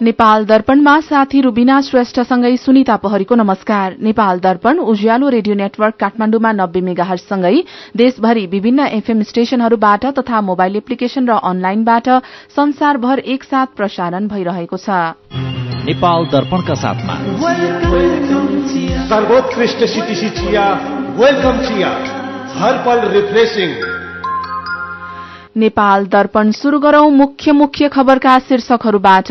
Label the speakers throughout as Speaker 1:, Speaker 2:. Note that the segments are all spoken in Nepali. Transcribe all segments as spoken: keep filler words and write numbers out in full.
Speaker 1: नेपाल दर्पणमा साथी रुबिना श्रेष्ठसँगै सुनिता पहरीको नमस्कार। नेपाल दर्पण उज्यालो रेडियो नेटवर्क काठमाण्डुमा नब्बे मेगाहर्जसँगै देशभरि विभिन्न एफएम स्टेशनहरूबाट तथा मोबाइल एप्लिकेशन र अनलाइनबाट संसारभर एकसाथ प्रसारण भइरहेको छ।
Speaker 2: नेपाल दर्पणका साथमा
Speaker 3: सर्वोत्कृष्ट सिटिसी चिया, वेलकम चिया, हर पल रिफ्रेशिङ।
Speaker 1: नेपाल दर्पण शुरू गरौं मुख्य मुख्य खबरका शीर्षकहरूबाट।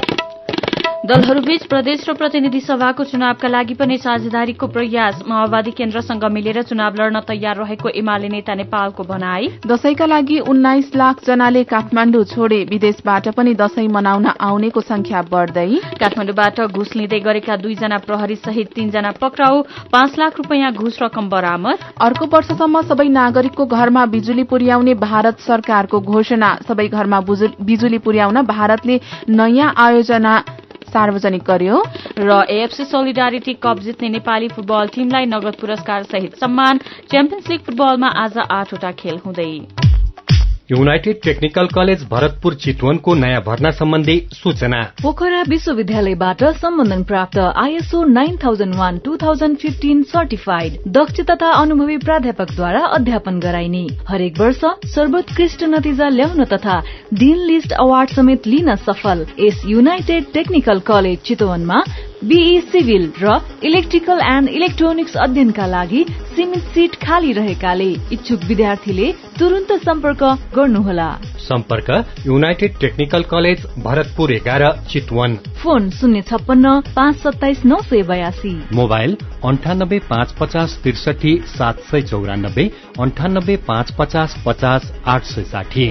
Speaker 4: दलहरूबीच प्रदेश र प्रतिनिधि सभाको चुनावका लागि पनि साझेदारीको प्रयास। माओवादी केन्द्रसँग मिलेर चुनाव लड्न तयार रहेको एमाले नेता नेपालको भनाई।
Speaker 1: दशैंका लागि उन्नाइस लाख जनाले काठमाण्डु छोडे, विदेशबाट पनि दशैं मनाउन आउनेको संख्या बढ्दै।
Speaker 4: काठमाण्डुबाट घुस लिँदै गरेका दुईजना प्रहरी सहित तीनजना पक्राउ, पाँच लाख रूपियाँ घुस रकम बरामद।
Speaker 1: अर्को वर्षसम्म सबै नागरिकको घरमा बिजुली पुर्याउने भारत सरकारको घोषणा। सबै घरमा बिजुली पुर्याउन भारतले नयाँ आयोजना सार्वजनिक गर्यो।
Speaker 4: र एएफसी सोलिडारिटी कप जित्ने नेपाली फुटबल टिमलाई नगद पुरस्कार सहित सम्मान। च्याम्पियन्स लीग फुटबलमा आज आठवटा खेल हुँदै।
Speaker 5: युनाइटेड टेक्निकल कलेज भरतपुर चितवनको नयाँ भर्ना सम्बन्धी सूचना।
Speaker 6: पोखरा विश्वविद्यालयबाट सम्बन्धन प्राप्त ISO nine thousand one two thousand fifteen certified दक्ष तथा अनुभवी प्राध्यापकद्वारा अध्यापन गराइने। हरेक वर्ष सर्वोत्कृष्ट नतिजा ल्याउन तथा डीन लिस्ट अवार्ड समेत लिन सफल यस युनाइटेड टेक्निकल कलेज चितवनमा बीई सिभिल र इलेक्ट्रिकल एन्ड इलेक्ट्रोनिक्स अध्ययनका लागि सीमित सीट खाली रहेकाले इच्छुक विद्यार्थीले तुरन्त सम्पर्क गर्नुहोला।
Speaker 5: सम्पर्क युनाइटेड टेक्निकल कलेज भरतपुर एघार चितवन।
Speaker 6: फोन शून्य छप्पन्न पाँच सत्ताइस नौ सय बयासी।
Speaker 5: मोबाइल अन्ठानब्बे पाँच पचास त्रिसठी सात सय चौरानब्बे अन्ठानब्बे पाँच पचास पचास आठ सय साठी।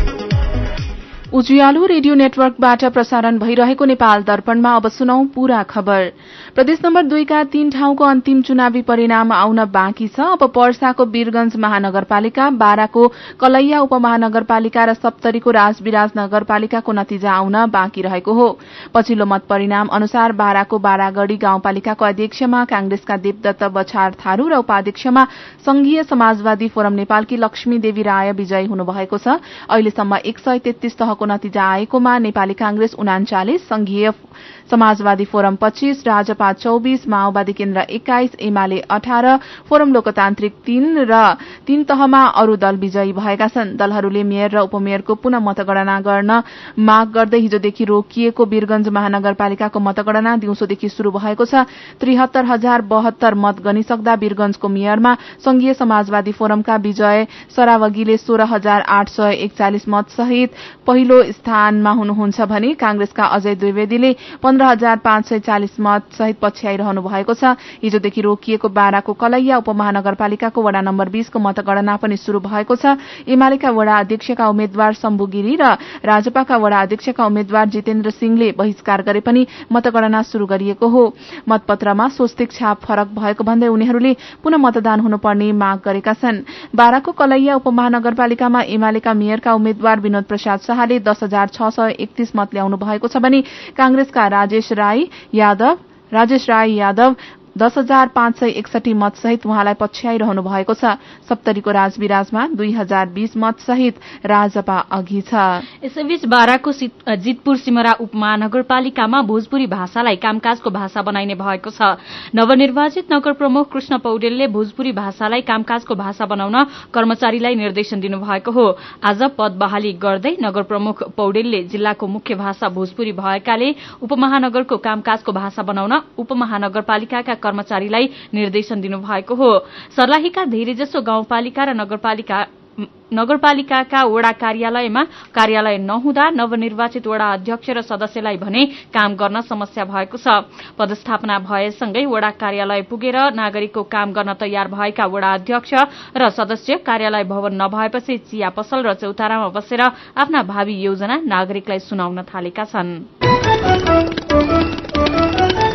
Speaker 1: उज्यालो रेडियो नेटवर्कबाट प्रसारण भइरहेको नेपाल दर्पणमा अब सुनौ पूरा खबर। प्रदेश नम्बर दुईका तीन ठाउँको अन्तिम चुनावी परिणाम आउन बाँकी छ। अब पर्साको वीरगंज महानगरपालिका, बाराको कलैया उपमहानगरपालिका र सप्तरीको राजविराज नगरपालिकाको नतिजा आउन बाँकी रहेको हो। पछिल्लो मत परिणाम अनुसार बाराको बारागढ़ी गाउँपालिकाको अध्यक्षमा कांग्रेसका देवदत्त बछार थारू र उपाध्यक्षमा संघीय समाजवादी फोरम नेपालकी लक्ष्मी देवी राय विजयी हुनुभएको छ। अहिलेसम्म एक सय तेत्तीस तहको नतिजा आएकोमा नेपाली कांग्रेस उनाचालिस, संघीय समाजवादी फोरम पच्चीस, राजपा चौबीस, माओवादी केन्द्र एक्काइस, एमाले अठार, फोरम लोकतान्त्रिक तीन र तीन तहमा अरू दल विजयी भएका छन्। दलहरूले मेयर र उपमेयरको पुनः मतगणना गर्न माग गर्दै हिजोदेखि रोकिएको वीरगंज महानगरपालिकाको मतगणना दिउँसोदेखि शुरू भएको छ। त्रिहत्तर हजार बहत्तर मत गनिसक्दा वीरगंजको मेयरमा संघीय समाजवादी फोरमका विजय सरावगीले सोह्र हजार आठ सय एकचालिस मत सहित पहिलो स्थानमा हुनुहुन्छ भने कांग्रेसका अजय द्विवेदीले पन्ध्र हजार पाँच सय चालिस मत सहित पछ्याइरहनु भएको छ। हिजोदेखि रोकिएको बाराको कलैया उपमहानगरपालिकाको वडा नम्बर बीसको मतगणना पनि शुरू भएको छ। एमालेका वडा अध्यक्षका उम्मेद्वार शम्भु गिरी र राजपाका वडा अध्यक्षका उम्मेद्वार जितेन्द्र सिंहले बहिष्कार गरे पनि मतगणना शुरू गरिएको हो। मतपत्रमा स्वस्तिक छाप फरक भएको भन्दै उनीहरूले पुनः मतदान हुनुपर्ने माग गरेका छन्। बाराको कलैया उपमहानगरपालिकामा एमालेका मेयरका उम्मेद्वार विनोद प्रसाद शाहले दस हजार छ सय एकतीस मत ल्याउनु भएको छ भने कांग्रेसका राजेश राई यादव राजेश राय यादव दस हजार पाँच सय एकसठी मत सहित उहाँलाई पछ्याइरहनु भएको छ। सप्तरीको राजविराजमा दुई हजार बीस मत सहित राजपा अघि छ।
Speaker 4: यसैबीच बाराको जितपुर सिमरा उपमहानगरपालिकामा भोजपुरी भाषालाई कामकाजको भाषा बनाइने भएको छ। नवनिर्वाचित नगर प्रमुख कृष्ण पौडेलले भोजपुरी भाषालाई कामकाजको भाषा बनाउन कर्मचारीलाई निर्देशन दिनुभएको हो। आज पद बहाली गर्दै नगर प्रमुख पौडेलले जिल्लाको मुख्य भाषा भोजपुरी भएकाले उपमहानगरको कामकाजको भाषा बनाउन उपमहानगरपालिकाका कर्मचारीलाई निर्देशन दिनुभएको हो। सर्लाहीका धेरैजसो गाउँपालिका र नगरपालिका नगरपालिकाका वडा कार्यालयमा कार्यालय नहुँदा नवनिर्वाचित वडा अध्यक्ष र सदस्यलाई भने काम गर्न समस्या भएको छ। पदस्थापना भएसँगै वडा कार्यालय पुगेर नागरिकको काम गर्न तयार भएका वडा अध्यक्ष र सदस्य कार्यालय भवन नभएपछि चिया पसल र चौतारामा बसेर आफ्ना भावी योजना नागरिकलाई सुनाउन थालेका छन्।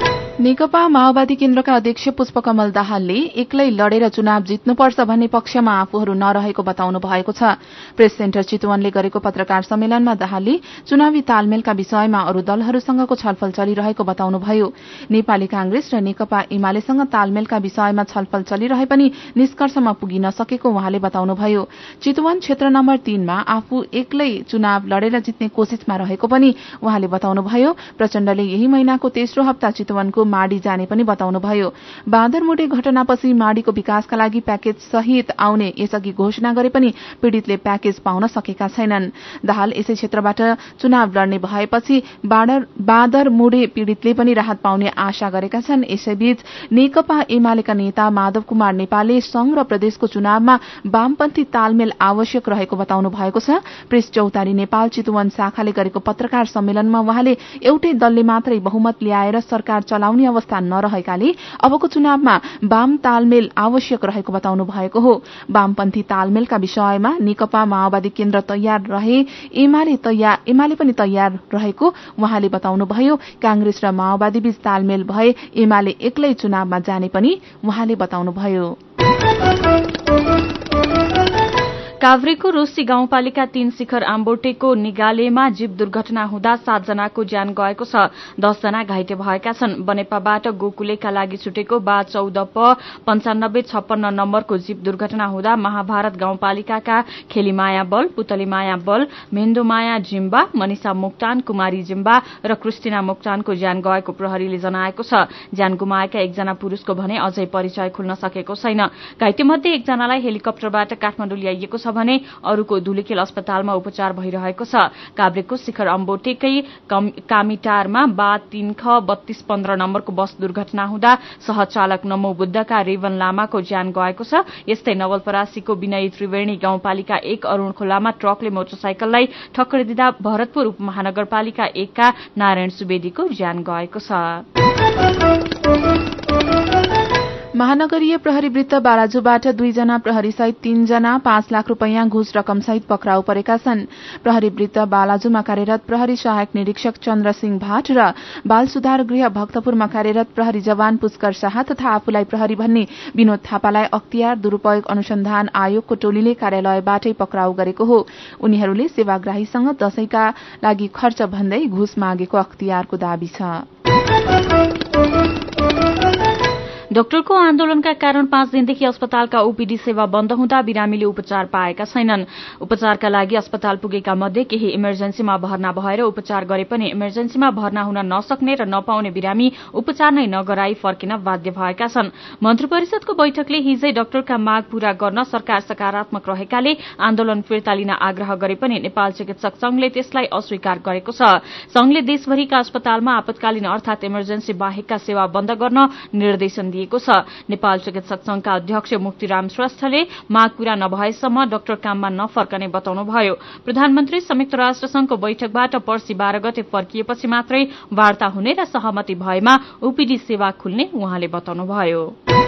Speaker 1: नेकपा माओवादी केन्द्रका अध्यक्ष पुष्पकमल दाहालले एक्लै लडेर चुनाव जित्नुपर्छ भन्ने पक्षमा आफूहरू नरहेको बताउनु भएको छ। प्रेस सेन्टर चितवनले गरेको पत्रकार सम्मेलनमा दाहालले चुनावी तालमेलका विषयमा अरू दलहरूसँगको छलफल चलिरहेको बताउनुभयो। नेपाली कांग्रेस र नेकपा एमालेसँग तालमेलका विषयमा छलफल चलिरहे पनि निष्कर्षमा पुगिन सकेको उहाँले बताउनुभयो। चितवन क्षेत्र नम्बर तीनमा आफू एक्लै चुनाव लडेर जित्ने कोशिशमा रहेको पनि उहाँले बताउनुभयो। प्रचण्डले यही महिनाको तेस्रो हप्ता चितवनको माडी जाने पनि बताउनुभयो। बाँदरमुटे घटनापछि माडीको विकासका लागि प्याकेज सहित आउने यसअघि घोषणा गरे पनि पीड़ितले प्याकेज पाउन सकेका छैनन्। दाहाल यसै क्षेत्रबाट चुनाव लड्ने भएपछि बाँदरमुडे पीड़ितले पनि राहत पाउने आशा गरेका छन्। यसैबीच नेकपा एमालेका नेता माधव कुमार नेपालले संघ र प्रदेशको चुनावमा वामपन्थी तालमेल आवश्यक रहेको बताउनु भएको छ। प्रेस चौतारी नेपाल चितवन शाखाले गरेको पत्रकार सम्मेलनमा उहाँले एउटै दलले मात्रै बहुमत ल्याएर सरकार चलाउने अवस्था नरहेकाले अबको चुनावमा वाम तालमेल आवश्यक रहेको बताउनु भएको हो। वामपन्थी तालमेलका विषयमा नेकपा माओवादी केन्द्र तयार रहे एमाले तयार एमाले पनि तयार रहेको उहाँले बताउनुभयो। कांग्रेस र माओवादी बीच तालमेल भए एमाले एक्लै चुनावमा जाने पनि उहाँले बताउनुभयो।
Speaker 4: काभ्रेको रोसी गाउँपालिका तीन शिखर आम्बोटेको निगालेमा जीव दुर्घटना हुँदा सातजनाको ज्यान गएको छ। दसजना घाइते भएका छन्। बनेपाबाट गोकुलेका लागि छुटेको बा चौध प पञ्चानब्बे छप्पन्न नम्बरको जीव दुर्घटना हुँदा महाभारत गाउँपालिकाका खेलीमाया बल, पुतलीमाया बल, मेन्दोमाया जिम्बा, मनिषा मोक्तान, कुमारी जिम्बा र क्रिस्टिना मोक्तानको ज्यान गएको प्रहरीले जनाएको छ। ज्यान गुमाएका एकजना पुरूषको भने अझै परिचय खुल्न सकेको छैन। घाइतेमध्ये एकजनालाई हेलिकप्टरबाट काठमाडौँ ल्याइएको छ भने अरूको धुलिखेल अस्पतालमा उपचार भइरहेको छ। काभ्रेको शिखर अम्बोटेकै कामिटारमा बा तीन ख बत्तीस पन्ध्र नम्बरको बस दुर्घटना हुँदा सहचालक नमो बुद्धका रेवन लामाको ज्यान गएको छ। यस्तै नवलपरासीको विनयी त्रिवेणी गाउँपालिका एक अरूण खोलामा ट्रकले मोटरसाइकललाई ठक्कर दिँदा भरतपुर उपमहानगरपालिका एकका नारायण सुवेदीको ज्यान गएको छ।
Speaker 1: महानगरीय प्रहरी वृत्त बाराजुबाट दुईजना प्रहरीसहित तीनजना पाँच लाख रूपियाँ घुस रकमसहित पक्राउ परेका छन्। प्रहरी वृत्त बालाजुमा कार्यरत प्रहरी सहायक निरीक्षक चन्द्र सिंह भाट र बाल सुधार गृह भक्तपुरमा कार्यरत प्रहरी जवान पुष्कर शाह तथा आफूलाई प्रहरी भन्ने विनोद थापालाई अख्तियार दुरूपयोग अनुसन्धान आयोगको टोलीले कार्यालयबाटै पक्राउ गरेको हो। उनीहरूले सेवाग्राहीसँग दशैंका लागि खर्च भन्दै घुस मागेको अख्तियारको दावी छ।
Speaker 4: डाक्टरको आन्दोलनका कारण पाँच दिनदेखि अस्पतालका ओपीडी सेवा बन्द हुँदा बिरामीले उपचार पाएका छैनन्। उपचारका लागि अस्पताल पुगेका मध्ये केही इमर्जेन्सीमा भर्ना भएर उपचार गरे पनि इमर्जेन्सीमा भर्ना हुन नसक्ने र नपाउने बिरामी उपचार नै नगराई फर्किन बाध्य भएका छन्। मन्त्री परिषदको बैठकले हिजै डाक्टरका माग पूरा गर्न सरकार सकारात्मक रहेकाले आन्दोलन फिर्ता लिन आग्रह गरे पनि नेपाल चिकित्सक संघले त्यसलाई अस्वीकार गरेको छ। संघले देशभरिका अस्पतालमा आपतकालीन अर्थात इमर्जेन्सी बाहेकका सेवा बन्द गर्न निर्देशन दिए छ। नेपाल चिकित्सक संघका अध्यक्ष मुक्तिराम श्रेष्ठले माग पूरा नभएसम्म डाक्टर काममा नफर्कने बताउनुभयो। प्रधानमन्त्री संयुक्त राष्ट्र संघको बैठकबाट पर्सि बाह्र गते फर्किएपछि मात्रै वार्ता हुने र सहमति भएमा ओपीडी सेवा खुल्ने उहाँले बताउनुभयो।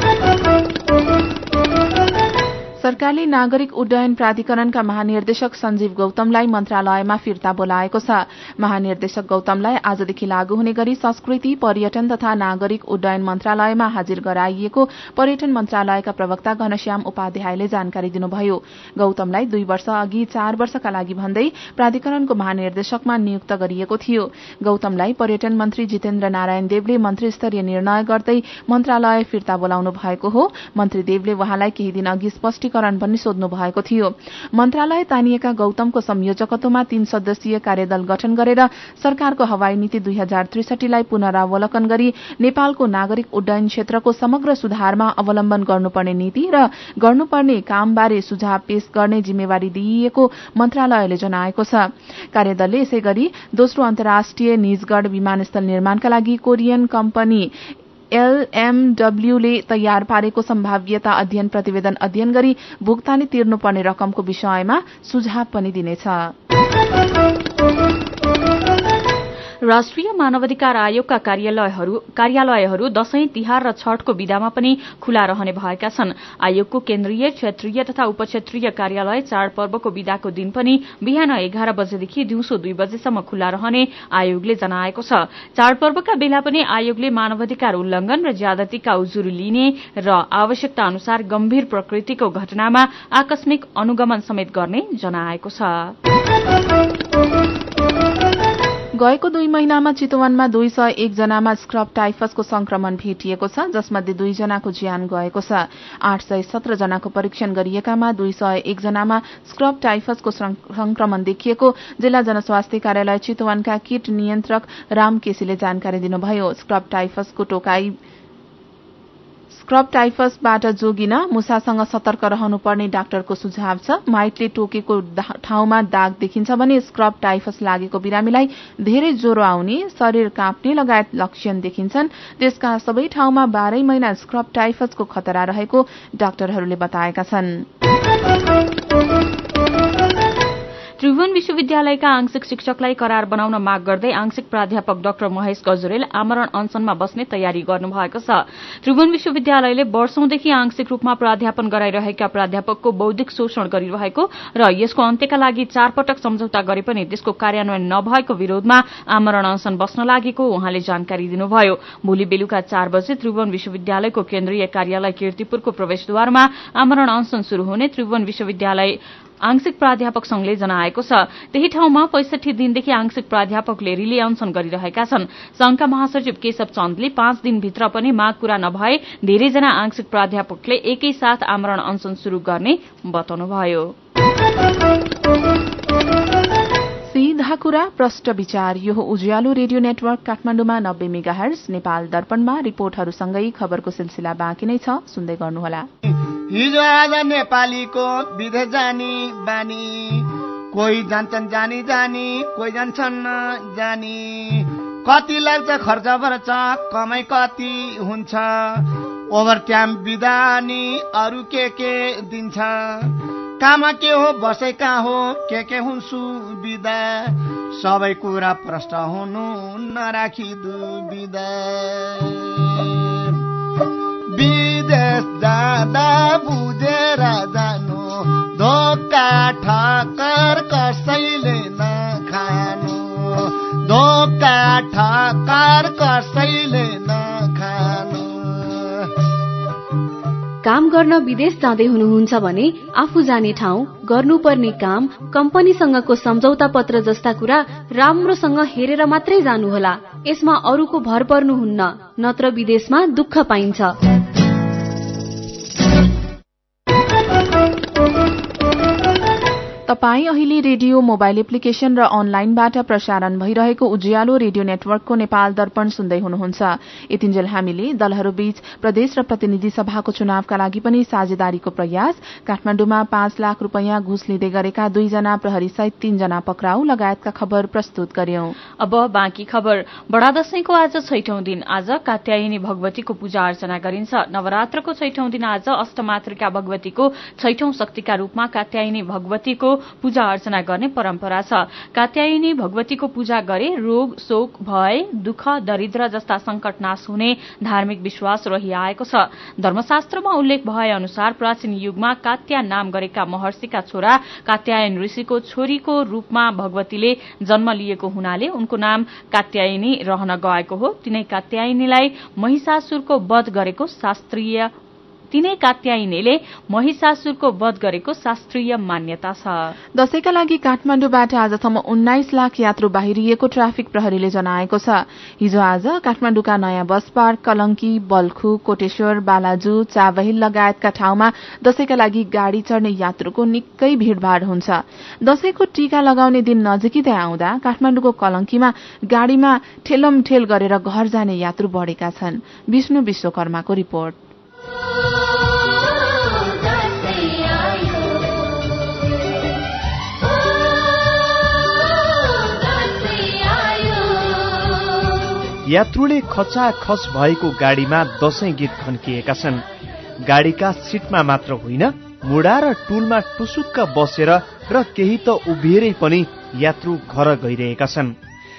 Speaker 1: सरकारले नागरिक उड्डयन प्राधिकरणका महानिर्देशक सञ्जीव गौतमलाई मन्त्रालयमा फिर्ता बोलाएको छ। महानिर्देशक गौतमलाई आजदेखि लागू हुने गरी संस्कृति, पर्यटन तथा नागरिक उड्डयन मन्त्रालयमा हाजिर गराइएको पर्यटन मन्त्रालयका प्रवक्ता घनश्याम उपाध्यायले जानकारी दिनुभयो। गौतमलाई दुई वर्ष अघि चार वर्षका लागि भन्दै प्राधिकरणको महानिर्देशकमा नियुक्त गरिएको थियो। गौतमलाई पर्यटन मन्त्री जितेन्द्र नारायण देवले मन्त्री स्तरीय निर्णय गर्दै मन्त्रालय फिर्ता बोलाउनु भएको हो। मन्त्री देवले उहाँलाई केही दिन अघि स्पष्ट पनि सोध्नु भएको थियो। मन्त्रालय तानिएका गौतमको संयोजकत्वमा तीन सदस्यीय कार्यदल गठन गरेर सरकारको हवाई नीति दुई हजार त्रिसठीलाई पुनरावलोकन गरी नेपालको नागरिक उड्डयन क्षेत्रको समग्र सुधारमा अवलम्बन गर्नुपर्ने नीति र गर्नुपर्ने कामबारे सुझाव पेश गर्ने जिम्मेवारी दिइएको मन्त्रालयले जनाएको छ। कार्यदलले यसै गरी दोस्रो अन्तर्राष्ट्रिय निजगढ विमानस्थल निर्माणका लागि कोरियन कम्पनी एलएमडब्ल्यूले तयार पारेको सम्भाव्यता अध्ययन प्रतिवेदन अध्ययन गरी भुक्तानी तिर्नुपर्ने रकमको विषयमा सुझाव पनि दिनेछ।
Speaker 4: राष्ट्रिय मानवाधिकार आयोगका कार्यालयहरू कार्यालयहरू दशैं तिहार र छठको बिदामा पनि खुला रहने भएका छन्। आयोगको केन्द्रीय, क्षेत्रीय तथा उपक्षेत्रीय कार्यालय चाडपर्वको बिदाको दिन पनि बिहान एघार बजेदेखि दिउँसो दुई बजेसम्म खुला रहने आयोगले जनाएको छ। चाडपर्वका बेला पनि आयोगले मानवाधिकार उल्लंघन र ज्यादतीका उजुरी लिने र आवश्यकता अनुसार गम्भीर प्रकृतिको घटनामा आकस्मिक अनुगमन समेत गर्ने जनाएको छ।
Speaker 1: गएको दुई महिनामा चितवनमा दुई सय एक जनामा स्क्रब टाइफसको संक्रमण भेटिएको छ, जसमध्ये दुई जनाको ज्यान गएको छ। आठ सय सत्र जनाको परीक्षण गरिएकामा दुई सय एक जनामा स्क्रब टाइफसको संक्रमण देखिएको जिल्ला जनस्वास्थ्य कार्यालय चितवनका किट नियन्त्रक राम केसीले जानकारी दिनुभयो। स्क्रब टाइफसको टोकाई स्क्रब टाइफसबाट जोगिन मुसासँग सतर्क रहनुपर्ने डाक्टरको सुझाव छ। माइटले टोकेको ठाउँमा दाग देखिन्छ भने स्क्रब टाइफस लागेको बिरामीलाई धेरै ज्वरो आउने, शरीर काँप्ने लगायत लक्षण देखिन्छन्। देशका सबै ठाउँमा बाह्रै महिना स्क्रब टाइफसको खतरा रहेको डाक्टरहरूले बताएका छन्।
Speaker 4: त्रिभुवन विश्वविद्यालयका आंशिक शिक्षकलाई करार बनाउन माग गर्दै आंशिक प्राध्यापक डाक्टर महेश गजुरेल आमरण अनसनमा बस्ने तयारी गर्नुभएको छ। त्रिभुवन विश्वविद्यालयले वर्षौंदेखि आंशिक रूपमा प्राध्यापन गराइरहेका प्राध्यापकको बौद्धिक शोषण गरिरहेको र यसको अन्त्यका लागि चार पटक सम्झौता गरे पनि त्यसको कार्यान्वयन नभएको विरोधमा आमरण अनसन बस्न लागेको उहाँले जानकारी दिनुभयो। भोलि बेलुका चार बजे त्रिभुवन विश्वविद्यालयको केन्द्रीय कार्यालय कीर्तिपुरको प्रवेशद्वारमा आमरण अनसन शुरू हुने त्रिभुवन विश्वविद्यालय आंशिक प्राध्यापक संघले जनाएको छ। त्यही ठाउँमा पैंसठी दिनदेखि आंशिक प्राध्यापकले रिले अनसन गरिरहेका छन्। संघका महासचिव केशव चन्दले पाँच दिनभित्र पनि माग पूरा नभए धेरैजना आंशिक प्राध्यापकले एकैसाथ आमरण अनसन शुरू गर्ने बताउनुभयो। सीधा कुरा प्रष्ट विचार। यो उज्यालो रेडियो नेटवर्क काठमाडौँमा नब्बे मेगाहर्ज, नेपाल दर्पणमा रिपोर्टहरूसँगै खबरको सिलसिला बाँकी नै छ, सुन्दै गर्नुहोला।
Speaker 7: हिजो आज नेपालीको विदेश जानी बानी, कोही जान्छन् जानी जानी, कोही जान्छन् जानी। कति लाग्छ खर्च खर्च, कमाइ कति हुन्छ, ओभर टाइम बिदानी अरू के के दिन्छ। काममा के हो बसे कहाँ हो, के के हुन् सुविधा, सबै कुरा प्रष्ट हुनु नराखी दुविधा। विदेश जाँदा बुझेर जानु, धोका ठक्कर कसैले नखानु, धोका ठक्कर कसैले नखानु।
Speaker 8: काम गर्न विदेश जाँदै हुनुहुन्छ भने आफू जाने ठाउँ, गर्नुपर्ने काम, कम्पनीसँगको सम्झौता पत्र जस्ता कुरा राम्रोसँग हेरेर मात्रै जानुहोला। यसमा अरूको भर पर्नुहुन्न, नत्र विदेशमा दुःख पाइन्छ।
Speaker 1: तपाई अहिले रेडियो मोबाइल एप्लिकेशन र अनलाइनबाट प्रसारण भइरहेको उज्यालो रेडियो नेटवर्कको नेपाल दर्पण सुन्दै हुनुहुन्छ। यतिन्जेल हामीले दलहरूबीच प्रदेश र प्रतिनिधि सभाको चुनावका लागि पनि साझेदारीको प्रयास, काठमाडौँमा पाँच लाख रूपियाँ घुस लिँदै गरेका दुईजना प्रहरी सहित तीनजना पक्राउ लगायतका खबर प्रस्तुत गर्यौं।
Speaker 4: अब बाँकी खबर। बडा दशैंको आज छैठौं दिन। आज कात्यायनी भगवतीको पूजा अर्चना गरिन्छ। नवरात्रको छैठौं दिन आज अष्टमातृका भगवतीको छैठौं शक्तिका रूपमा कात्यायनी भगवतीको पूजा अर्चना गर्ने परम्परा छ। कात्यायनी भगवतीको पूजा गरे रोग, शोक, भय, दुःख, दरिद्र जस्ता संकट नाश हुने धार्मिक विश्वास रहिआएको छ। धर्मशास्त्रमा उल्लेख भए अनुसार प्राचीन युगमा कात्या नाम गरेका महर्षिका छोरा कात्यायन ऋषिको छोरीको रूपमा भगवतीले जन्म लिएको हुनाले उनको नाम कात्यायनी रहन गएको हो। तिनै कात्यायनीलाई महिषासुरको वध गरेको शास्त्रीय तिनै कात्यायनीले महिषासुरको वध गरेको शास्त्रीय मान्यता छ।
Speaker 1: दशैंका लागि काठमाडौँबाट आजसम्म उन्नाइस लाख यात्रु बाहिरिएको ट्राफिक प्रहरीले जनाएको छ। हिजो आज काठमाडौँका नयाँ बस पार्क, कलंकी, बल्खु, कोटेश्वर, बालाजु, चाबहिल लगायतका ठाउँमा दशैंका लागि गाड़ी चढ़ने यात्रुको निकै भीड़भाड़ हुन्छ। दशैंको टीका लगाउने दिन नजिकै आउँदा काठमाडौँको कलंकीमा गाड़ीमा ठेलमठेल गरेर घर जाने यात्रु बढ़ेका छन्। विष्णु विश्वकर्माको रिपोर्ट।
Speaker 3: यात्रुले खचाखच भएको गाडीमा दशैं गीत खन्किएका छन्। गाडीका सीटमा मात्र होइन, मुडा र टुलमा टुसुक्क बसेर र केही त उभिएरै पनि यात्रु घर गइरहेका छन्।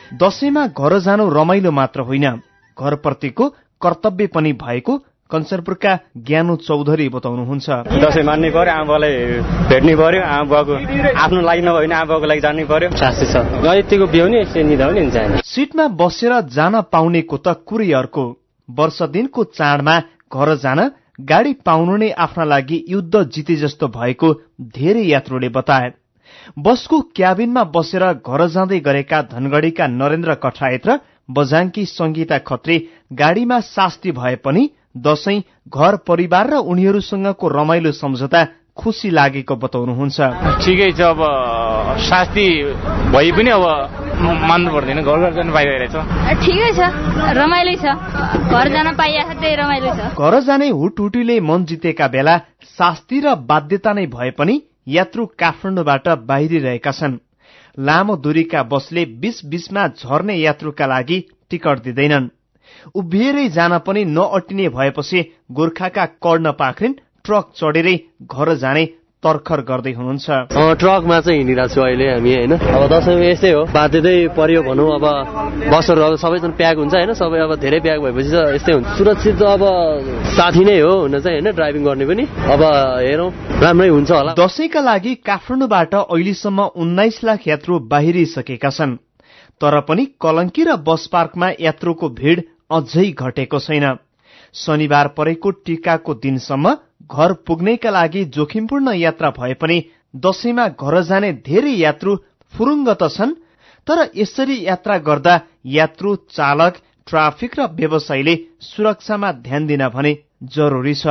Speaker 3: दशैंमा घर जानु रमाइलो मात्र होइन, घरप्रतिको कर्तव्य पनि भएको कञ्चनपुरका ज्ञानु चौधरी बताउनुहुन्छ।
Speaker 9: दशैं मान्नै पर्यो, आमाबालाई भेट्नै पर्यो, आमाबाको आफ्नो लागि नभए पनि आमाबाको लागि जानै पर्यो। शास्ति छ यतिको बिउनी यसले निधाउने हुन्छ।
Speaker 3: सिटमा बसेर जान पाउनेको त कुरै अर्को। वर्ष दिनको चाडमा घर जान गाडी पाउनु नै आफ्ना लागि युद्ध जिते जस्तो भएको धेरै यात्रुले बताए। बसको क्याबिनमा बसेर घर जाँदै गरेका धनगढ़ीका नरेन्द्र कठायत र बझाङकी संगीता खत्री गाडीमा शास्ति भए पनि दशैं घर परिवार र उनीहरूसँगको रमाइलो सम्झौता खुशी लागेको बताउनुहुन्छ।
Speaker 10: ठिकै छ, अब शास्ति भए पनि अब मान्नु पर्दैन, घर घर जान पाइरहेछ।
Speaker 11: ठिकै छ, रमाइलो छ, घर जान पाइएको छ, त्यही रमाइलो छ।
Speaker 3: घर जाने हुटहुटीले मन जितेका बेला शास्ति र बाध्यता नै भए पनि यात्रु काठमाडौँबाट बाहिरिरहेका छन्। लामो दूरीका बसले बीच बीचमा झर्ने यात्रुका लागि टिकट दिँदैनन्। उभिएरै जान पनि नअटिने भएपछि गोर्खाका कर्ण पाखरिन ट्रक चढेरै घर जाने तर्खर गर्दै हुनुहुन्छ।
Speaker 12: ट्रकमा चाहिँ हिँडिरहेको छु अहिले हामी होइन। अब दशैं यस्तै हो, बाध्यतै पर्यो भनौँ। अब बसहरू अब सबैजना प्याक हुन्छ होइन, सबै अब धेरै प्याक भएपछि त यस्तै हुन्छ। सुरक्षित त अब साथी नै हो हुन चाहिँ होइन, ड्राइभिङ गर्ने पनि। अब हेरौँ राम्रै हुन्छ होला।
Speaker 3: दशैंका लागि काठमाडौँबाट अहिलेसम्म उन्नाइस लाख यात्रु बाहिरिसकेका छन्, तर पनि कलंकी र बस पार्कमा यात्रुको भीड़ अझै घटेको छैन। शनिबार परेको टीकाको दिनसम्म घर पुग्नेका लागि जोखिमपूर्ण यात्रा भए पनि दशैंमा घर जाने धेरै यात्रु फुरुङ्ग त छन्, तर यसरी यात्रा गर्दा यात्रु, चालक, ट्राफिक र व्यवसायीले सुरक्षामा ध्यान दिन भने जरुरी छ।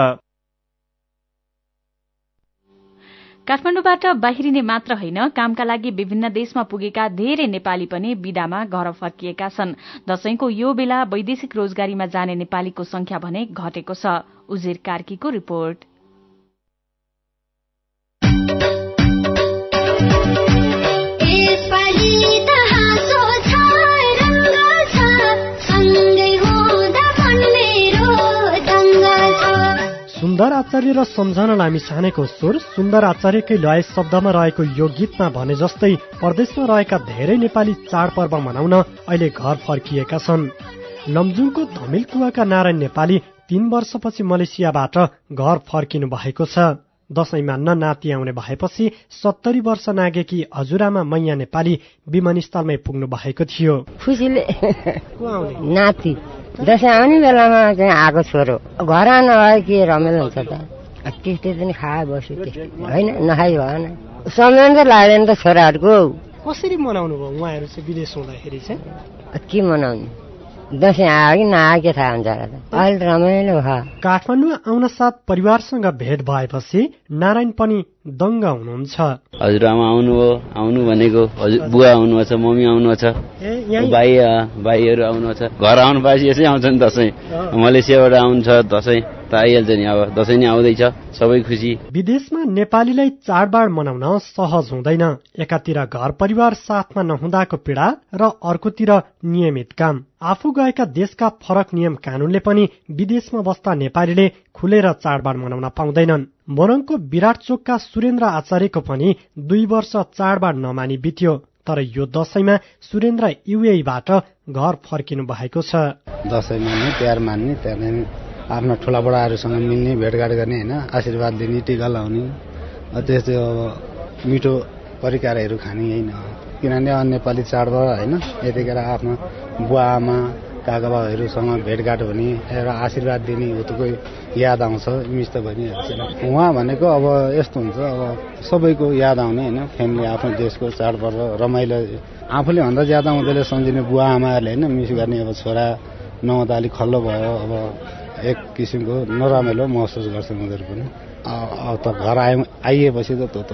Speaker 4: काठमाडौँबाट बाहिरिने मात्र होइन, कामका लागि विभिन्न देशमा पुगेका धेरै नेपाली पनि बिदामा घर फर्किएका छन्। दशैंको यो बेला वैदेशिक रोजगारीमा जाने नेपालीको संख्या भने घटेको छ। उजेर कार्कीको रिपोर्ट।
Speaker 13: सुन्दर आचार्य र सम्झना लामी छानेको स्वर सुन्दर आचार्यकै लय शब्दमा रहेको यो गीतमा भने जस्तै परदेशमा रहेका धेरै नेपाली चाडपर्व मनाउन अहिले घर फर्किएका छन्। लमजुङको धमिल कुवाका नारायण नेपाली तीन वर्षपछि मलेसियाबाट घर फर्किनु भएको छ। दशैं मान्न नाति आउने भएपछि सत्तरी वर्ष नागेकी हजुरआमा मैया नेपाली विमानस्थलमै पुग्नु भएको थियो।
Speaker 14: खुसीले नाति दशैं आउने बेलामा चाहिँ आएको छोरो घर आउनु भयो कि रमाइलो हुन्छ त। त्यस्तै पनि खाए बस्यो, त्यस्तै होइन, नखाइ भएन। समय त लाग्दैन त छोराहरूको।
Speaker 13: कसरी मनाउनु भयो उहाँहरू चाहिँ विदेश हुँदाखेरि चाहिँ?
Speaker 14: के मनाउनु, दशैं आयो कि नआयो के थाहा हुन्छ र। अहिले रमाइलो भयो।
Speaker 13: काठमाडौँ आउन साथ परिवारसँग भेट भएपछि नारायण पनि दङ्ग हुनुहुन्छ।
Speaker 15: हजुरआमा आउनुभयो, आउनु भनेको हजुर बुवा आउनुभएको छ, मम्मी आउनुभएको छ, भाइ भाइहरू आउनुभएको छ। घर आउनु पाएपछि यसै आउँछ नि दशैं। मलेसियाबाट आउँछ दशैं त आइहाल्छ नि। अब दशैं नै आउँदैछ, सबै खुसी।
Speaker 13: विदेशमा नेपालीलाई चाडबाड मनाउन सहज हुँदैन। एकातिर घर परिवार साथमा नहुँदाको पीडा र अर्कोतिर नियमित काम। आफू गएका देशका फरक नियम कानूनले पनि विदेशमा बस्दा नेपालीले खुलेर चाडबाड मनाउन पाउँदैनन्। मोरङको विराट चोकका सुरेन्द्र आचार्यको पनि दुई वर्ष चाडबाड नमानी बित्यो, तर यो दशैंमा सुरेन्द्र युएईबाट घर फर्किनु भएको छ।
Speaker 16: दशैं मान्ने, तिहार मान्ने, त्यहाँदेखि आफ्ना ठुला बडाहरूसँग मिल्ने, भेटघाट गर्ने होइन, आशीर्वाद दिने, टिका लाउने, त्यस्तै अब मिठो परिकारहरू खाने होइन। किनभने नेपाली चाडबाड होइन, यतिखेर आफ्नो बुवा आमा काका बाबाहरूसँग भेटघाट हुने र आशीर्वाद दिने उतोको याद आउँछ, मिस त भइहाल्छ। उहाँ भनेको अब यस्तो हुन्छ, अब सबैको याद आउने होइन, फ्यामिली, आफ्नो देशको चाडपर्व रमाइलो। आफूले भन्दा ज्यादा उनीहरूले सम्झिने बुवा आमाहरूले होइन, मिस गर्ने। अब छोरा नहुँदा अलिक खल्लो भयो, अब एक किसिमको नरमाइलो महसुस गर्छ उनीहरू पनि। अब त घर आए आइएपछि त त्यो त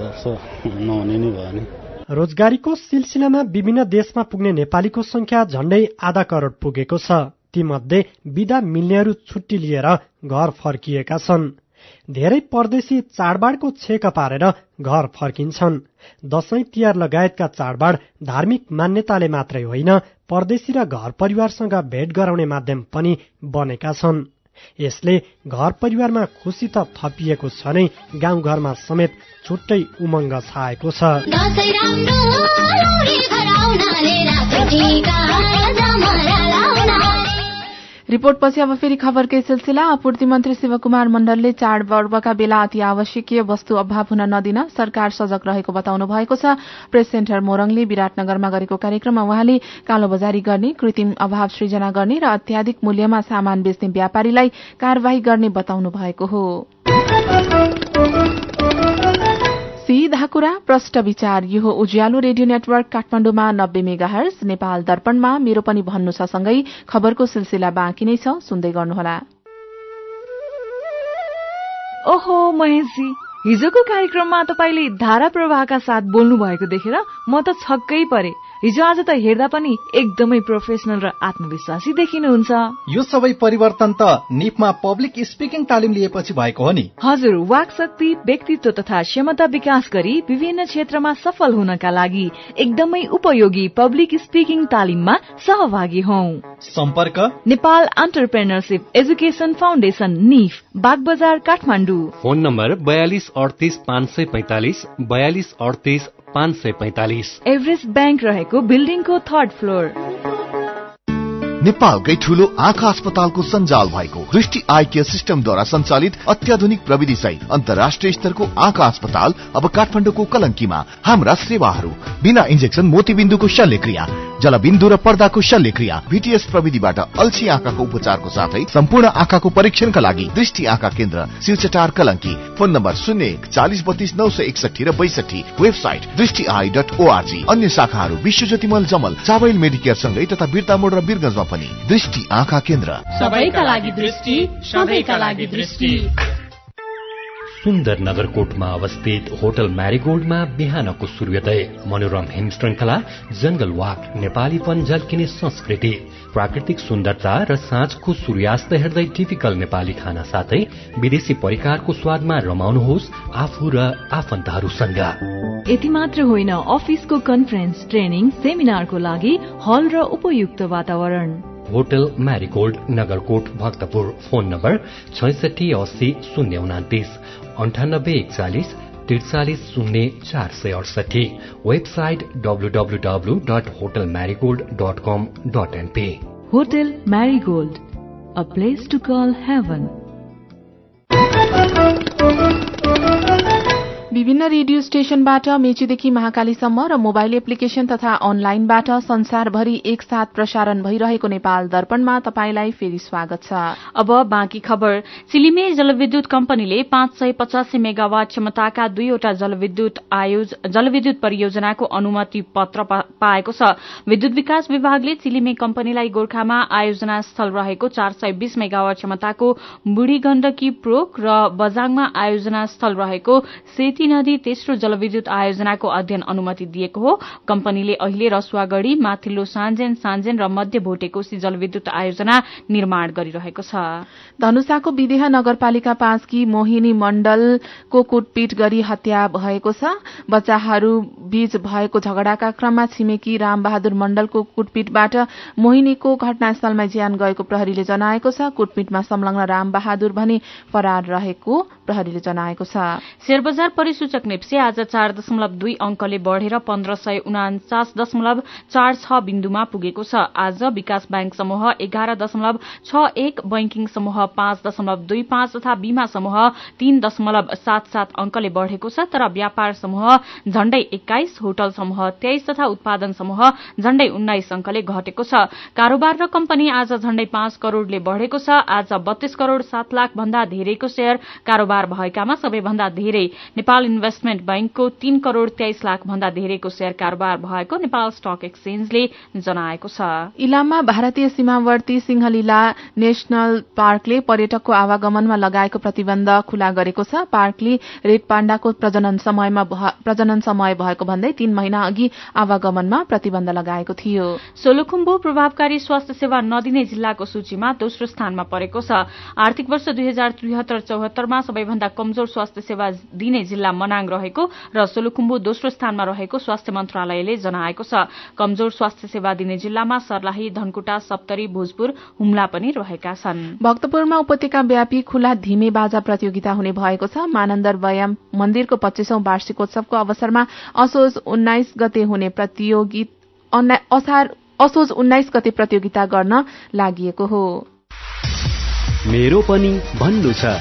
Speaker 16: नहुने नै भयो नि।
Speaker 13: रोजगारीको सिलसिलामा विभिन्न देशमा पुग्ने नेपालीको संख्या झण्डै आधा करोड़ पुगेको छ। तीमध्ये बिदा मिल्नेहरू छुट्टी लिएर घर फर्किएका छन्। धेरै परदेशी चाडबाडको छेक पारेर घर फर्किन्छन्। दशैं तिहार लगायतका चाडबाड धार्मिक मान्यताले मात्रै होइन, परदेशी र घर परिवारसँग भेट गराउने माध्यम पनि बनेका छन्। यसले घर परिवारमा खुशी त थपिएको छ नै, गाउँघरमा समेत छुट्टै उमङ्ग छाएको छ।
Speaker 1: रिपोर्टपछि अब फेरि खबरकै सिलसिला। आपूर्ति मन्त्री शिवकुमार मण्डलले चाडपर्वका बेला अति आवश्यकीय वस्तु अभाव हुन नदिन सरकार सजग रहेको बताउनु भएको छ। प्रेस सेन्टर मोरङले विराटनगरमा गरेको कार्यक्रममा उहाँले कालोबजारी गर्ने, कृत्रिम अभाव सृजना गर्ने र अत्याधिक मूल्यमा सामान बेच्ने व्यापारीलाई कार्यवाही गर्ने बताउनु भएको हो। सीधा कुरा प्रष्ट विचार, यो हो उज्यालो रेडियो नेटवर्क काठमाडौँमा नब्बे मेगाहर्ज, नेपाल दर्पणमा मेरो पनि भन्नु छ सँगै खबरको सिलसिला बाँकी नै छ, सुन्दै गर्नुहोला।
Speaker 6: ओहो महेशजी, हिजोको कार्यक्रममा तपाईले धारा प्रवाहका साथ बोल्नु भएको देखेर म त छक्कै परे। हिजो आज त हेर्दा पनि एकदमै प्रोफेसनल र आत्मविश्वासी देखिनुहुन्छ।
Speaker 2: यो सबै परिवर्तन त निपमा पब्लिक स्पिकिङ तालिम लिएपछि भएको हो नि।
Speaker 6: हजुर, वाक शक्ति, व्यक्तित्व तथा क्षमता विकास गरी विभिन्न क्षेत्रमा सफल हुनका लागि एकदमै उपयोगी पब्लिक स्पिकिङ तालिममा सहभागी हौं।
Speaker 2: सम्पर्क
Speaker 6: नेपाल एन्टरप्रेन्योरशिप एजुकेसन फाउन्डेशन, निफ, बागबजार, काठमाडौँ।
Speaker 5: फोन नम्बर बयालिस अडतिस पाँच सय पैंतालिस बयालिस अडतिस पाँच सय पैंतालिस।
Speaker 6: एभरेस्ट बैंक रहेको बिल्डिङको थर्ड फ्लोर।
Speaker 17: नेपालकै ठूलो आँखा अस्पतालको सञ्जाल भएको दृष्टि आई केयर सिस्टमद्वारा सञ्चालित अत्याधुनिक प्रविधि सहित अन्तर्राष्ट्रिय स्तरको आँखा अस्पताल अब काठमाडौँको कलंकीमा। हाम्रा सेवाहरू बिना इन्जेक्सन मोतीबिन्दुको शल्यक्रिया, जलबिन्दु र पर्दाको शल्यक्रिया, भीटीएस प्रविधिबाट अल्छी आँखाको उपचारको साथै सम्पूर्ण आँखाको परीक्षणका लागि दृष्टि आँखा केन्द्र, सिलचटार, कलंकी। फोन नम्बर शून्य एक चालिस बत्तीस नौ सय एकसठी र बैसठी। वेबसाइट दृष्टि आई डट ओआरजी। अन्य शाखाहरू विश्वज्योति मल, जमल, चावल मेडिकेयर सँगै तथा बिर्तामोड र बिरगंजमा पनि दृष्टि आँखा केन्द्र।
Speaker 4: सबैका लागि दृष्टि, सबैका लागि दृष्टि।
Speaker 5: सुन्दर नगरकोटमा अवस्थित होटल म्यारीगोल्डमा बिहानको सूर्योदय, मनोरम हिम श्रृंखला, जंगल वाक, नेपालीपन झल्किने संस्कृति, प्राकृतिक सुन्दरता र साँझको सूर्यास्त हेर्दै टिपिकल नेपाली खाना साथै विदेशी परिकारको स्वादमा रमाउनुहोस् आफू र आफन्तहरूसँग।
Speaker 6: यति मात्र होइन, अफिसको कन्फरेन्स, ट्रेनिङ, सेमिनारको लागि हल र उपयुक्त वातावरण।
Speaker 5: Hotel Marigold, Nagarkot, Bhaktapur. Phone number छैसठी अस्सी शून्य उनातिस अन्ठानब्बे एकचालिस त्रिचालिस शून्य चार सय अडसठी। Website W W W dot hotel Marigold dot com dot NP.
Speaker 6: Hotel Marigold, a place to call heaven.
Speaker 1: विभिन्न रेडियो स्टेशनबाट मेचीदेखि महाकालीसम्म र मोबाइल एप्लिकेशन तथा अनलाइनबाट संसारभरि एकसाथ प्रसारण भइरहेको नेपाल दर्पणमा तपाईंलाई फेरि स्वागत छ।
Speaker 4: अब बाँकी खबर। चिलिमे जलविद्युत कम्पनीले पाँच सय पचासी मेगावाट क्षमताका दुईवटा जलविद्युत आयोज जलविद्युत परियोजनाको अनुमति पत्र पाएको छ। विद्युत विकास विभागले चिलिमे कम्पनीलाई गोर्खामा आयोजना स्थल रहेको चार सय बीस मेगावाट क्षमताको बुढी गण्डकी प्रोक र बजाङमा आयोजना स्थल रहेको सेती नदी तेस्रो जलविद्युत आयोजनाको अध्ययन अनुमति दिएको हो। कम्पनीले अहिले रसुवागढ़ी, माथिल्लो साँझेन, साँझेन र मध्य भोटेकोशी जलविद्युत आयोजना निर्माण गरिरहेको छ।
Speaker 1: धनुषाको विदेह नगरपालिका पाँचकी मोहिनी मण्डलको कुटपिट गरी हत्या भएको छ। बच्चाहरू बीच भएको झगडाका क्रममा छिमेकी रामबहादुर मण्डलको कुटपिटबाट मोहिनीको घटनास्थलमा ज्यान गएको प्रहरीले जनाएको छ। कुटपिटमा संलग्न रामबहादुर भने फरार रहेको प्रहरीले जनाएको छ।
Speaker 4: शेयरबजार परिसूचक नेप्से आज चार दशमलव दुई अंकले बढ़ेर पन्ध्र सय उनाचास दशमलव चार छ बिन्दुमा पुगेको छ। आज विकास बैंक समूह एघार दशमलव छ एक, बैंकिङ समूह पाँच दशमलव दुई पाँच तथा बीमा समूह तीन दशमलव सात सात अंकले बढ़ेको छ। तर व्यापार समूह झण्डै एक्काइस, होटल समूह तेइस तथा उत्पादन समूह झण्डै उन्नाइस अंकले घटेको छ। कारोबार र कम्पनी आज झण्डै पाँच करोड़ले बढ़ेको छ। आज बत्तीस करोड़ सात लाख भन्दा धेरैको शेयर कारोबार भएकामा सबैभन्दा धेरै नेपाल इन्भेस्टमेन्ट बैंकको तीन करोड़ तेइस लाख भन्दा धेरैको शेयर कारोबार भएको नेपाल स्टक एक्सचेन्जले जनाएको छ।
Speaker 1: इलाममा भारतीय सीमावर्ती सिंहलीला नेशनल पार्कले पर्यटकको आवागमनमा लगाएको प्रतिबन्ध खुला गरेको छ। पार्कले रेड पाण्डाको प्रजनन समयमा प्रजनन समय भएको भन्दै तीन महिना अघि आवागमनमा प्रतिबन्ध लगाएको थियो।
Speaker 4: सोलुखुम्बु प्रभावकारी स्वास्थ्य सेवा नदिने जिल्लाको सूचीमा दोस्रो स्थानमा परेको छ। आर्थिक वर्ष दुई हजार त्रिहत्तर चौहत्तरमा सबैभन्दा कमजोर स्वास्थ्य सेवा दिने जिल्ला मनाङ रहेको र सोलुखुम्बु दोस्रो स्थानमा रहेको स्वास्थ्य मन्त्रालयले जनाएको छ। कमजोर स्वास्थ्य सेवा दिने जिल्लामा सर्लाही, धनकुटा, सप्तरी, भोजपुर, हुम्ला पनि रहेका छन्।
Speaker 1: भक्तपुरमा उपत्यका व्यापी खुला धिमे बाजा प्रतियोगिता हुने भएको छ। मानन्दर व्यायाम मन्दिरको पच्चीसौं वार्षिकोत्सवको अवसरमा असोज उन्नाइस गते हुने प्रतियोगिता असार असोज उन्नाइस गते प्रतियोगिता गर्न लागि हो।
Speaker 18: मेरो पनि भन्नु छ।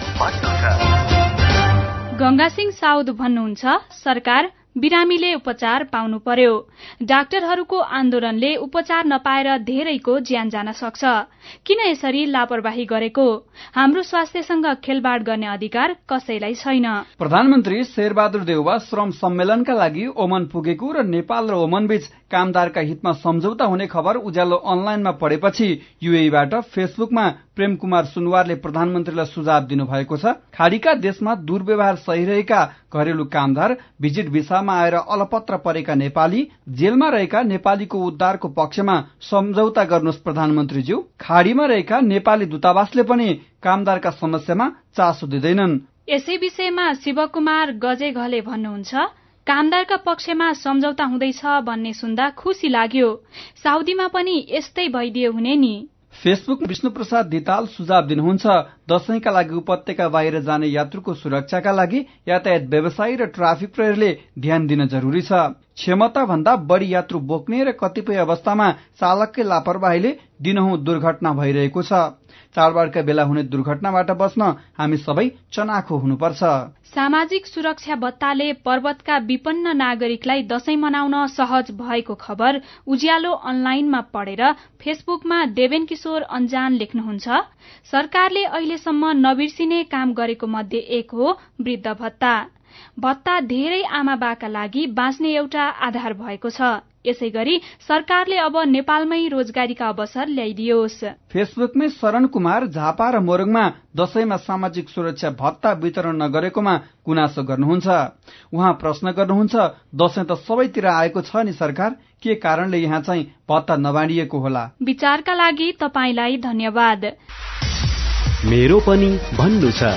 Speaker 4: गंगा सिंह साउद भन्नुहुन्छ, सरकार बिरामीले उपचार पाउनु पर्यो। डाक्टरहरूको आन्दोलनले उपचार नपाएर धेरैको ज्यान जान सक्छ। किन यसरी लापरवाही गरेको? हाम्रो स्वास्थ्यसँग खेलबाड गर्ने अधिकार कसैलाई छैन।
Speaker 19: प्रधानमन्त्री शेरबहादुर देउवा श्रम सम्मेलनका लागि ओमन पुगेको र नेपाल र ओमन बीच कामदारका हितमा सम्झौता हुने खबर उज्यालो अनलाइनमा पढेपछि युएईबाट फेसबुकमा प्रेम कुमार सुनवारले प्रधानमन्त्रीलाई सुझाव दिनुभएको छ। खाडीका देशमा दुर्व्यवहार सहिरहेका घरेलु कामदार, भिजिट भिसामा आएर अलपत्र परेका नेपाली, जेलमा रहेका नेपालीको उद्धारको पक्षमा सम्झौता गर्नुहोस् प्रधानमन्त्रीज्यू। खाडीमा रहेका नेपाली दूतावासले पनि कामदारका समस्यामा चासो दिँदैनन्।
Speaker 4: यसै विषयमा शिवकुमार गजेघले भन्नुहुन्छ, कामदारका पक्षमा सम्झौता हुँदैछ भन्ने सुन्दा खुशी लाग्यो। साउदीमा पनि यस्तै भइदियो हुने नि।
Speaker 19: फेसबुक विष्णुप्रसाद धिताल सुझाव दिनुहुन्छ, दशैंका लागि उपत्यका बाहिर जाने यात्रुको सुरक्षाका लागि यातायात व्यवसायी र ट्राफिक प्रहरीले ध्यान दिन जरुरी छ। क्षमता भन्दा बढ़ी यात्रु बोक्ने र कतिपय अवस्थामा चालककै लापरवाहीले दिनहुँ दुर्घटना भइरहेको छ। चाडबाडका बेला हुने दुर्घटनाबाट बच्न हामी सबै चनाखो हुनुपर्छ।
Speaker 4: सामाजिक सुरक्षा भत्ताले पर्वतका विपन्न नागरिकलाई दशैं मनाउन सहज भएको खबर उज्यालो अनलाइनमा पढेर फेसबुकमा देवेन किशोर अन्जान लेख्नुहुन्छ, सरकारले अहिलेसम्म नबिर्सिने काम गरेको मध्ये एक हो वृद्ध भत्ता। भत्ता धेरै आमा बाका लागि बाँच्ने एउटा आधार भएको छ। यसै गरी सरकारले अब नेपालमै रोजगारीका अवसर ल्याइदियोस्।
Speaker 19: फेसबुकमै शरण कुमार झापा र मोरङमा दशैंमा सामाजिक सुरक्षा भत्ता वितरण नगरेकोमा गुनासो गर्नुहुन्छ। उहाँ प्रश्न गर्नुहुन्छ, दशैं त सबैतिर आएको छ नि सरकार, के कारणले यहाँ चाहिँ भत्ता नबाँडिएको होला?
Speaker 4: विचारका लागि तपाईलाई धन्यवाद।
Speaker 18: मेरो पनि भन्नु छ।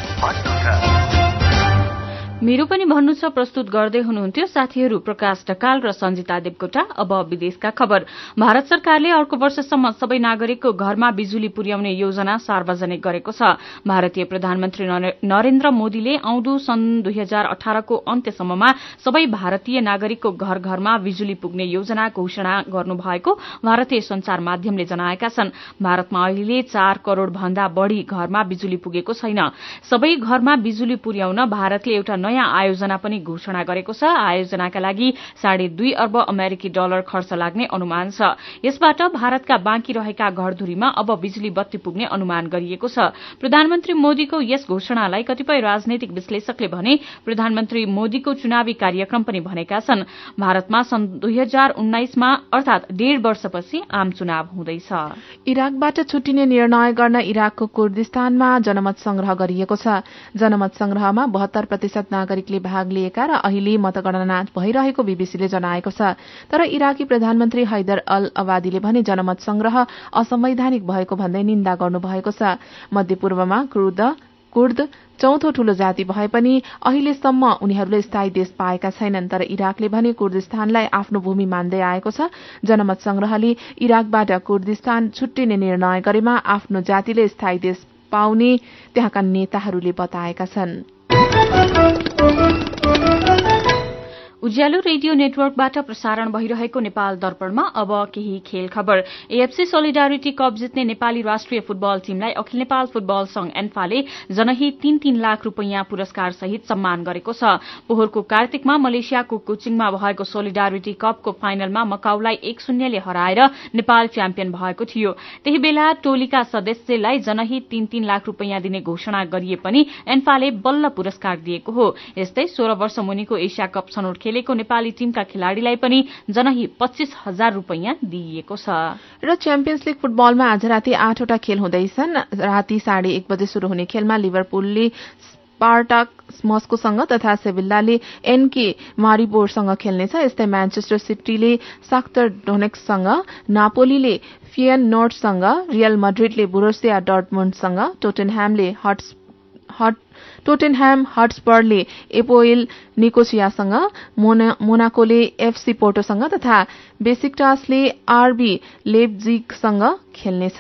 Speaker 1: मेरो पनि भन्नु छ प्रस्तुत गर्दै हुनुहुन्थ्यो साथीहरू प्रकाश ढकाल र सञ्जिता देवकोटा। अब विदेशका खबर। भारत सरकारले अर्को वर्षसम्म सबै नागरिकको घरमा बिजुली पुर्याउने योजना सार्वजनिक गरेको छ। भारतीय प्रधानमन्त्री नरेन्द्र मोदीले आउँदो सन् दुई हजार अठारको अन्त्यसम्ममा सबै भारतीय नागरिकको घर घरमा बिजुली पुग्ने योजना घोषणा गर्नुभएको भारतीय संचार माध्यमले जनाएका छन्। भारतमा अहिले चार करोड़ भन्दा बढ़ी घरमा बिजुली पुगेको छैन। सबै घरमा बिजुली पुर्याउन भारतले एउटा नयाँ आयोजना पनि घोषणा गरेको छ। आयोजनाका लागि साढे दुई अर्ब अमेरिकी डलर खर्च लाग्ने अनुमान छ। यसबाट भारतका बाँकी रहेका घरधुरीमा अब बिजुली बत्ती पुग्ने अनुमान गरिएको छ। प्रधानमन्त्री मोदीको यस घोषणालाई कतिपय राजनैतिक विश्लेषकले भने प्रधानमन्त्री मोदीको चुनावी कार्यक्रम पनि भनेका छन्। भारतमा सन् दुई हजार उन्नाइसमा अर्थात डेढ़ वर्षपछि आम चुनाव हुँदैछ। इराकबाट छुट्टिने निर्णय गर्न इराकको कुर्दिस्तानमा जनमत संग्रह गरिएको छ। जनमत संग्रहमा बहत्तर प्रतिशत नागरिकले भाग लिएका र अहिले मतगणना भइरहेको बीबीसीले जनाएको छ। तर इराकी प्रधानमन्त्री हैदर अल अबादीले भने जनमत संग्रह असंवैधानिक भएको भन्दै निन्दा गर्नुभएको छ। मध्यपूर्वमा कुर्द कुर्द चौथो ठूलो जाति भए पनि अहिलेसम्म उनीहरूले स्थायी देश पाएका छैनन्। तर इराकले भने कुर्दिस्तानलाई आफ्नो भूमि मान्दै आएको छ। जनमत संग्रहले इराकबाट कुर्दिस्तान छुट्टिने निर्णय गरेमा आफ्नो जातिले स्थायी देश पाउने त्यहाँका नेताहरूले बताएका छन्। उज्यालो रेडियो नेटवर्कबाट प्रसारण भइरहेको नेपाल दर्पणमा अब केही खेल खबर। एएफसी सोलिडारिटी कप जित्ने नेपाली राष्ट्रिय फुटबल टीमलाई अखिल नेपाल फुटबल संघ एन्फाले जनही तीन तीन लाख रूपियाँ पुरस्कार सहित सम्मान गरेको छ। पोहोरको कार्तिकमा मलेसियाको कोचिङमा भएको सोलिडारिटी कपको फाइनलमा मकाउलाई एक शून्यले हराएर नेपाल च्याम्पियन भएको थियो। त्यही बेला टोलीका सदस्यलाई जनही तीन तीन लाख रूपियाँ दिने घोषणा गरिए पनि एन्फाले बल्ल पुरस्कार दिएको हो। यस्तै सोह्र वर्ष मुनिको एसिया कप छनौट खेल को नेपाली टीमका खेलाड़ीलाई पनि जनही पच्चीस हजार रूपियाँ दिइएको छ। र च्याम्पियन्स लिग फुटबलमा आज राति आठवटा खेल हुँदैछन्। राति साढे एक बजे शुरू हुने खेलमा लिभरपुलले स्पार्टाक मस्कोसँग तथा सेभिल्लाले एनके मारिबोरसँग खेल्नेछ। यस्तै म्यान्चेस्टर सिटीले शाख्तर डोनेक्ससँग, नापोलीले फियन नोर्डसँग, रियल मड्रिडले बोरुसिया डर्टमुन्डसँग, टोटेनह्यामले हट्स हट टोटेनह्याम हटस्परले एपोएल निकोसियासँग, मोना, मोनाकोले एफसी पोर्टोसँग तथा बेसिक्टासले आरबी लेप्जिगसँग खेल्नेछ।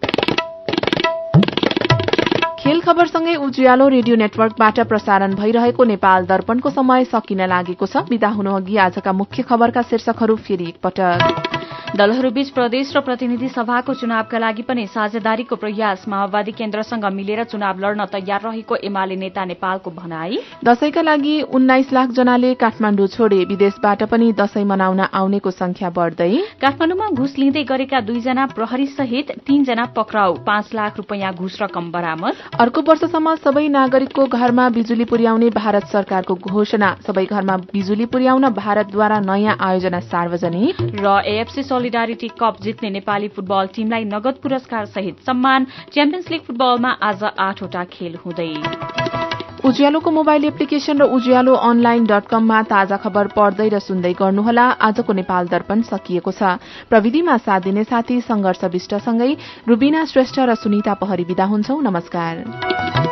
Speaker 1: खेल खबरसँगै उज्यालो रेडियो नेटवर्कबाट प्रसारण भइरहेको नेपाल दर्पणको समय सकिन लागेको छ। बिदा हुनु अघि आजका मुख्य खबरका शीर्षकहरू फेरि एकपटक।
Speaker 4: दलहरूबीच प्रदेश र प्रतिनिधि सभाको चुनावका लागि पनि साझेदारीको प्रयास माओवादी केन्द्रसँग मिलेर चुनाव लड्न तयार रहेको एमाले नेता नेपालको भनाई।
Speaker 1: दशैंका लागि उन्नाइस लाख जनाले काठमाडौँ छोडे, विदेशबाट पनि दशैं मनाउन आउनेको संख्या बढ्दै।
Speaker 4: काठमाडौँमा घुस लिँदै गरेका दुईजना प्रहरी सहित तीनजना पक्राउ, पाँच लाख रूपियाँ घुस रकम बरामद।
Speaker 1: अर्को वर्षसम्म सबै नागरिकको घरमा बिजुली पुर्याउने भारत सरकारको घोषणा, सबै घरमा बिजुली पुर्याउन भारतद्वारा नयाँ आयोजना सार्वजनिक।
Speaker 4: र एएफसी सोलिडारिटी कप जित्ने नेपाली फुटबल टीमलाई नगद पुरस्कार सहित सम्मान। च्याम्पियन्स लीग फुटबलमा आज आठवटा खेल हुँदै।
Speaker 1: उज्यालोको मोबाइल एप्लिकेशन र उज्यालो अनलाइन डट कममा ताजा खबर पढ्दै र सुन्दै गर्नुहोला। आजको नेपाल दर्पण सकिएको छ। प्रविधिमा साथ दिने साथी संघर्ष विष्टसँगै रुबिना श्रेष्ठ र सुनिता पहरी विदा हुन्छौ। नमस्कार।